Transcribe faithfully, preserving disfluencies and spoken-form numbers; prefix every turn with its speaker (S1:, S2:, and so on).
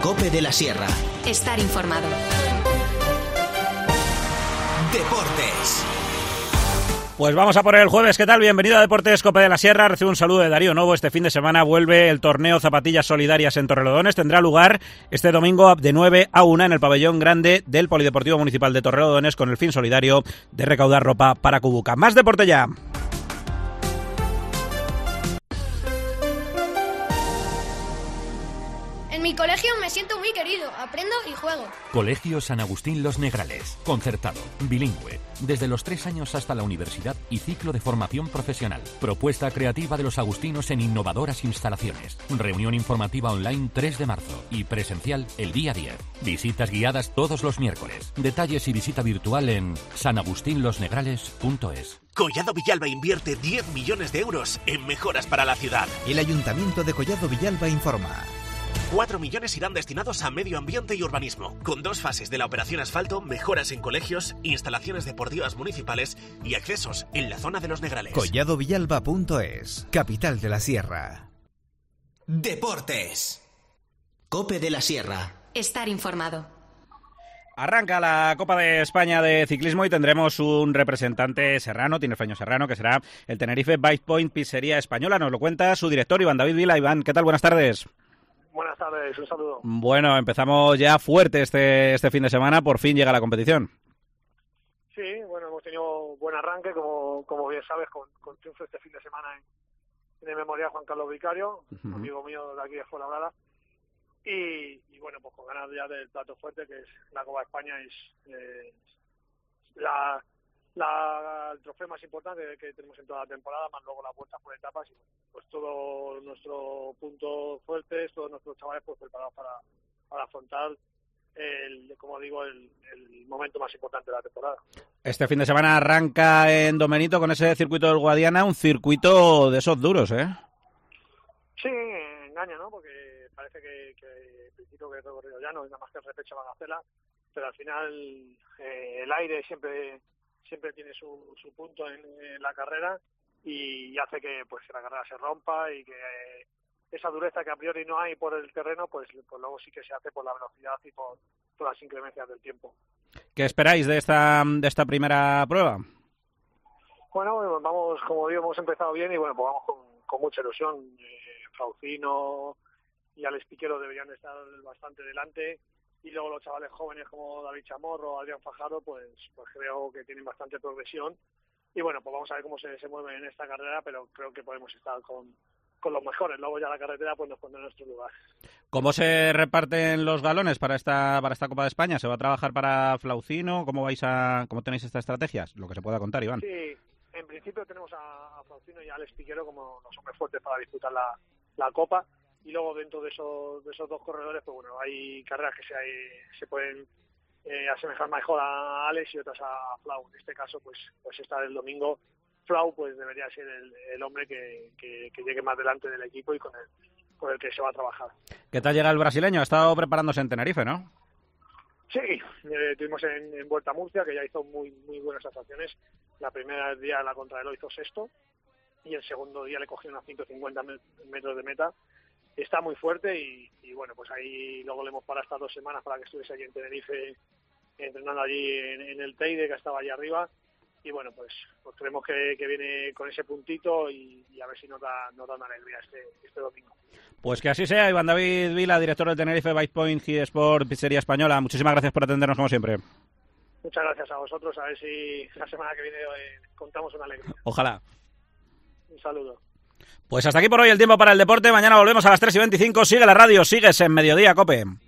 S1: COPE de la Sierra.
S2: Estar informado.
S1: Deportes.
S3: Pues vamos a por el jueves. ¿Qué tal? Bienvenido a Deportes COPE de la Sierra. Recibe un saludo de Darío Novo. Este fin de semana vuelve el torneo Zapatillas Solidarias en Torrelodones. Tendrá lugar este domingo de nueve a una en el pabellón grande del Polideportivo Municipal de Torrelodones con el fin solidario de recaudar ropa para Cubuca. Más deporte ya.
S4: En mi colegio me siento muy querido, aprendo y juego.
S5: Colegio San Agustín Los Negrales, concertado, bilingüe, desde los tres años hasta la universidad y ciclo de formación profesional. Propuesta creativa de los agustinos en innovadoras instalaciones. Reunión informativa online tres de marzo y presencial el día diez. Visitas guiadas todos los miércoles. Detalles y visita virtual en san agustín los negrales punto es.
S6: Collado Villalba invierte diez millones de euros en mejoras para la ciudad.
S1: El Ayuntamiento de Collado Villalba informa.
S6: cuatro millones irán destinados a medio ambiente y urbanismo, con dos fases de la operación asfalto, mejoras en colegios, instalaciones deportivas municipales y accesos en la zona de Los Negrales.
S1: collado villalba punto es, capital de la Sierra.
S2: Deportes.
S1: COPE de la Sierra.
S2: Estar informado.
S3: Arranca la Copa de España de ciclismo y tendremos un representante serrano, tinerfeño serrano, que será el Tenerife Bike Point Pizzería Española. Nos lo cuenta su director, Iván David Vila. Iván, ¿qué tal? Buenas tardes.
S7: Buenas tardes, un saludo.
S3: Bueno, empezamos ya fuerte este este fin de semana, por fin llega la competición.
S7: Sí, bueno, hemos tenido buen arranque, como como bien sabes, con, con triunfo este fin de semana en, en el Memorial Juan Carlos Vicario, uh-huh. amigo mío de aquí de Fuenlabrada, y, y bueno, pues con ganas ya del plato fuerte, que es la Copa de España, es eh, la, la el trofeo más importante que tenemos en toda la temporada, más luego la vuelta por etapas, y pues todo nuestro punto fuerte, todos nuestros chavales pues preparados para, para afrontar el, como digo, el, el momento más importante de la temporada.
S3: Este fin de semana arranca en Domenito con ese circuito del Guadiana, un circuito de esos duros, ¿eh?
S7: Sí, engaña, ¿no? Porque parece que, que el principio que es recorrido llano, nada más que el repecho van a hacerla, pero al final eh, el aire siempre siempre tiene su, su punto en, en la carrera y hace que pues la carrera se rompa y que eh, esa dureza que a priori no hay por el terreno, pues, pues luego sí que se hace por la velocidad y por todas las inclemencias del tiempo.
S3: ¿Qué esperáis de esta de esta primera prueba?
S7: Bueno, vamos, como digo, hemos empezado bien y bueno, pues vamos con, con mucha ilusión. Eh, Fraucino y Alex Piquero deberían estar bastante delante. Y luego los chavales jóvenes como David Chamorro o Adrián Fajardo, pues, pues creo que tienen bastante progresión. Y bueno, pues vamos a ver cómo se, se mueven en esta carrera, pero creo que podemos estar con, con los mejores. Luego ya la carretera pues nos pondrá en nuestro lugar.
S3: ¿Cómo se reparten los galones para esta para esta Copa de España? ¿Se va a trabajar para Flaucino? ¿Cómo vais a cómo tenéis estas estrategias? Lo que se pueda contar, Iván.
S7: Sí, en principio tenemos a, a Flaucino y a Alex Piquero como los hombres fuertes para disputar la, la Copa. Y luego dentro de esos de esos dos corredores, pues bueno, hay carreras que se, hay, se pueden eh, asemejar mejor a Alex y otras a Flau. En este caso, pues pues esta del domingo, Flau pues debería ser el, el hombre que, que, que llegue más delante del equipo y con el, con el que se va a trabajar.
S3: ¿Qué tal llega el brasileño? Ha estado preparándose en Tenerife, ¿no?
S7: Sí, eh, tuvimos en, en Vuelta a Murcia, que ya hizo muy muy buenas actuaciones. La primera día la contrarreloj hizo sexto y el segundo día le cogió unos ciento cincuenta metros de meta. Está muy fuerte y, y bueno, pues ahí luego le hemos parado estas dos semanas para que estuviese allí en Tenerife entrenando allí en, en el Teide, que estaba allí arriba. Y bueno, pues, pues creemos que, que viene con ese puntito y, y a ver si nos da, nos da una alegría este, este domingo.
S3: Pues que así sea. Iván David Vila, director del Tenerife Bike Point G Sport Pizzería Española. Muchísimas gracias por atendernos como siempre.
S7: Muchas gracias a vosotros. A ver si la semana que viene eh, contamos una alegría.
S3: Ojalá.
S7: Un saludo.
S3: Pues hasta aquí por hoy el tiempo para el deporte. Mañana volvemos a las tres y veinticinco. Sigue la radio, sigues en Mediodía, COPE.